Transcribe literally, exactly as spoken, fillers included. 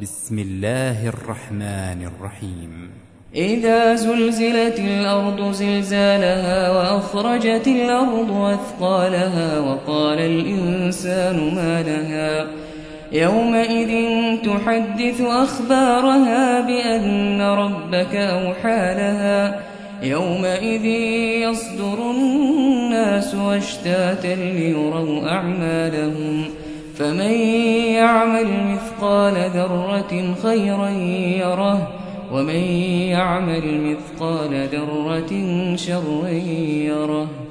بسم الله الرحمن الرحيم إذا زلزلت الأرض زلزالها وأخرجت الأرض أثقالها وقال الإنسان ما لها يومئذ تحدث أخبارها بأن ربك أوحى لها يومئذ يصدر الناس أشتاتا ليروا أعمالهم فمن يعمل مثقال ذرة خيرا يره ومن يعمل مثقال ذرة شرا يره.